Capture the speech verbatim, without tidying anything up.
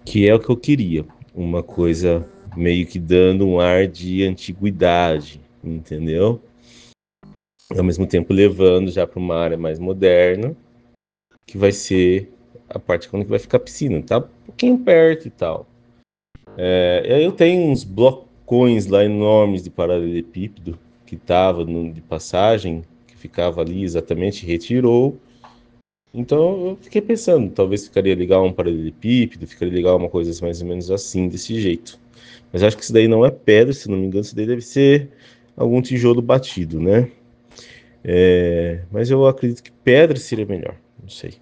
que é o que eu queria. Uma coisa meio que dando um ar de antiguidade, entendeu? Ao mesmo tempo levando já para uma área mais moderna, que vai ser a parte quando vai ficar a piscina, tá um pouquinho perto e tal. É, e aí eu tenho uns blocões lá enormes de paralelepípedo que tava no, de passagem, que ficava ali exatamente, retirou. Então eu fiquei pensando, talvez ficaria legal um paralelepípedo, ficaria legal uma coisa mais ou menos assim, desse jeito. Mas acho que isso daí não é pedra, se não me engano, isso daí deve ser algum tijolo batido, né? É, mas eu acredito que pedra seria melhor, não sei.